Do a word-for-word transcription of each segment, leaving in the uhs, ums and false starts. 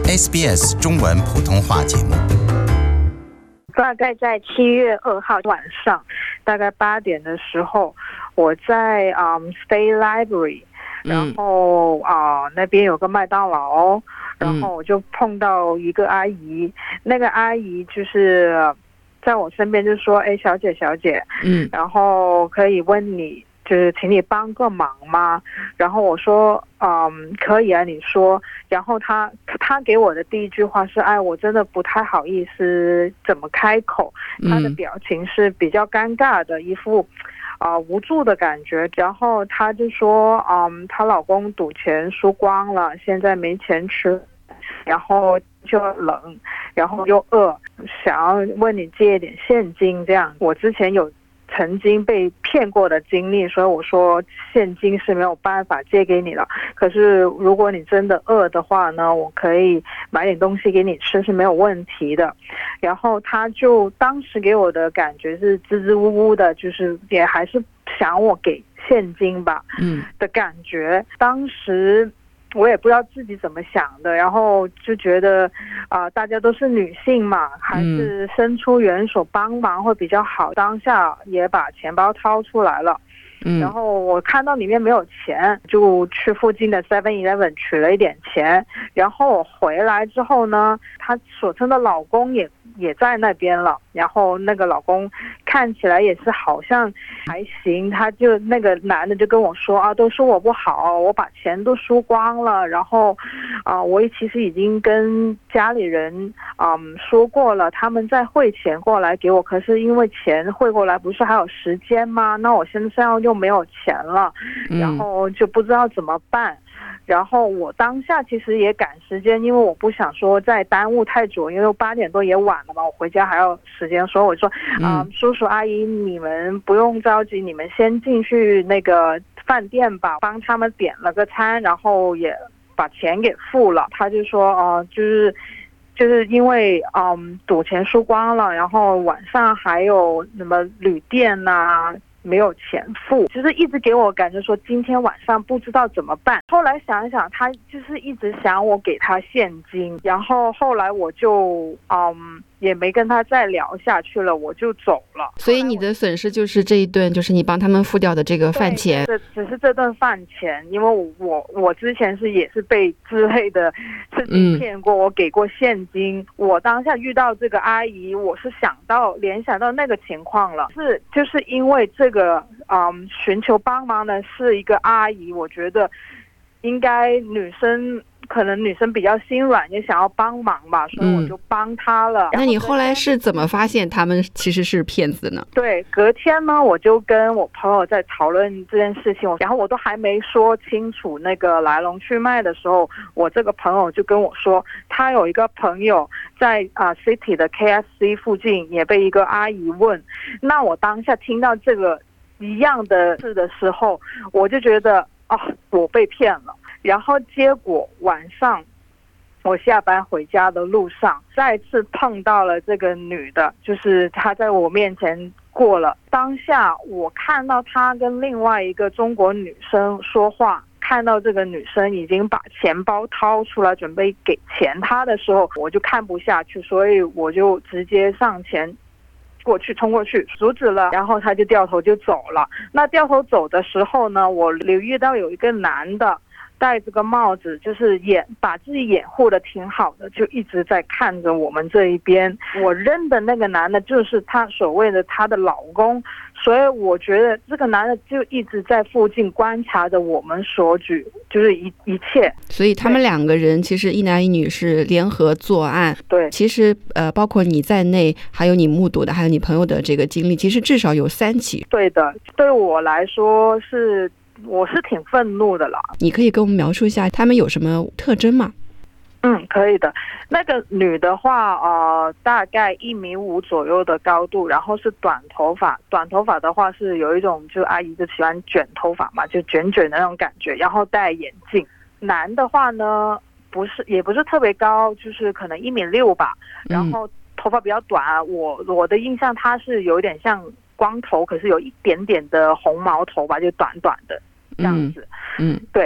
S B S 中文普通话节目。 大概在七月二号晚上，大概八点的时候，我在嗯、um, State Library， 然后啊、呃、那边有个麦当劳，然后我就碰到一个阿姨，那个阿姨就是在我身边就说：“哎，小姐小姐，嗯，然后可以问你，就是请你帮个忙吗？”然后我说：“嗯，可以啊，你说。”然后他他给我的第一句话是：“哎，我真的不太好意思怎么开口。”他的表情是比较尴尬的，一副啊、呃、无助的感觉。然后他就说：“嗯，她老公赌钱输光了，现在没钱吃，然后就冷，然后又饿，想要问你借一点现金。”这样，我之前有曾经被骗过的经历，所以我说现金是没有办法借给你了。可是如果你真的饿的话呢，我可以买点东西给你吃是没有问题的。然后他就当时给我的感觉是支支吾吾的，就是也还是想我给现金吧，嗯的感觉。当时我也不知道自己怎么想的，然后就觉得啊、呃，大家都是女性嘛，还是伸出援手帮忙会比较好。当下也把钱包掏出来了，嗯，然后我看到里面没有钱，就去附近的 seven eleven 取了一点钱。然后我回来之后呢，她所称的老公也也在那边了，然后那个老公看起来也是好像还行，他就那个男的就跟我说啊，都是我不好，我把钱都输光了，然后啊、呃，我其实已经跟家里人嗯说过了，他们再汇钱过来给我，可是因为钱汇过来不是还有时间吗？那我现在又没有钱了，然后就不知道怎么办。然后我当下其实也赶时间，因为我不想说再耽误太久，因为八点多也晚了嘛，我回家还要时间，所以我说啊、呃，叔叔阿姨你们不用着急，你们先进去那个饭店吧，帮他们点了个餐，然后也把钱给付了。他就说哦、呃，就是就是因为嗯赌钱输光了，然后晚上还有什么旅店呐、啊没有钱付，就是一直给我感觉说今天晚上不知道怎么办。后来想一想，他就是一直想我给他现金，然后后来我就嗯也没跟他再聊下去了，我就走了。 所以你的损失就是这一顿，就是你帮他们付掉的这个饭钱。 对，只是这顿饭钱，因为我我我之前是也是被之类的事情骗过、嗯，我给过现金。我当下遇到这个阿姨，我是想到联想到那个情况了，是就是因为这个嗯寻求帮忙的是一个阿姨，我觉得应该女生。可能女生比较心软，也想要帮忙吧，所以我就帮她了、嗯、 那你后来是怎么发现他们其实是骗子呢？ 对，隔天呢我就跟我朋友在讨论这件事情，然后我都还没说清楚那个来龙去脉的时候，我这个朋友就跟我说他有一个朋友在啊、uh, City 的 K F C 附近也被一个阿姨问。那我当下听到这个一样的事的时候，我就觉得啊、哦，我被骗了。然后结果晚上我下班回家的路上再次碰到了这个女的，就是她在我面前过了。当下我看到她跟另外一个中国女生说话，看到这个女生已经把钱包掏出来准备给钱她的时候，我就看不下去，所以我就直接上前过去冲过去阻止了，然后她就掉头就走了。那掉头走的时候呢，我留意到有一个男的戴着个帽子，就是掩把自己掩护的挺好的，就一直在看着我们这一边。我认的那个男的就是他所谓的他的老公，所以我觉得这个男的就一直在附近观察着我们所举，就是一一切。 所以他们两个人其实一男一女是联合作案。 对， 其实呃，包括你在内，还有你目睹的，还有你朋友的这个经历，其实至少有三起。 对的，对我来说是。我是挺愤怒的了。 你可以跟我们描述一下他们有什么特征吗？ 嗯，可以的。那个女的话，呃，大概一米五左右的高度，然后是短头发。短头发的话是有一种，就阿姨就喜欢卷头发嘛，就卷卷的那种感觉，然后戴眼镜。男的话呢，不是也不是特别高，就是可能一米六吧，然后头发比较短。我我的印象他是有点像光头，可是有一点点的红毛头吧，就短短的这样子。嗯，嗯对。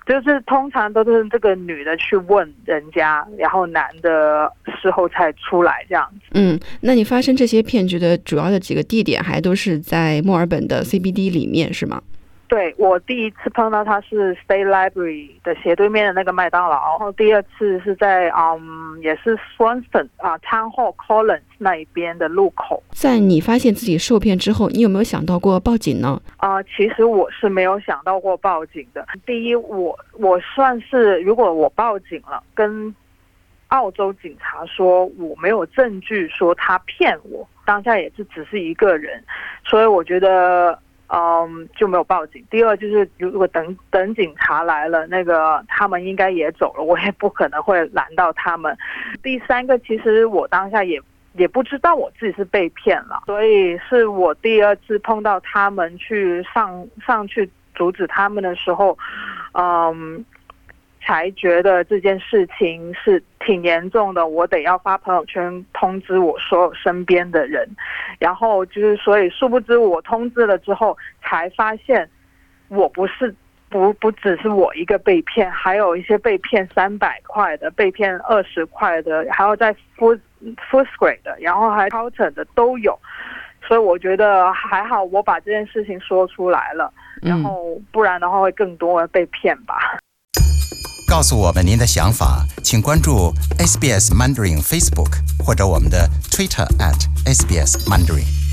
就是通常都是这个女的去问人家，然后男的事后才出来这样子。 嗯，那你发生这些骗局的主要的几个地点还都是在墨尔本的 C B D 里面是吗？ 对，我第一次碰到他是 State Library 的斜对面的那个麦当劳，然后第二次是在嗯也是 Swanston 啊 Town Hall Collins 那一边的路口。 在你发现自己受骗之后，你有没有想到过报警呢？ 啊、呃，其实我是没有想到过报警的。第一，我我算是如果我报警了，跟澳洲警察说我没有证据说他骗我，当下也是只是一个人，所以我觉得。嗯，就没有报警。第二就是，如果等等警察来了，那个他们应该也走了，我也不可能会拦到他们。第三个，其实我当下也也不知道我自己是被骗了，所以是我第二次碰到他们去上上去阻止他们的时候，嗯。才觉得这件事情是挺严重的，我得要发朋友圈通知我所有身边的人，然后就是所以殊不知我通知了之后，才发现我不是不不只是我一个被骗，还有一些被骗三百块的，被骗二十块的，还有在 Food Footscray 的，然后还 Carlton 的都有。所以我觉得还好，我把这件事情说出来了，然后不然的话会更多人被骗吧。 告诉我们您的想法，请关注 S B S Mandarin Facebook 或者我们的 Twitter at S B S Mandarin。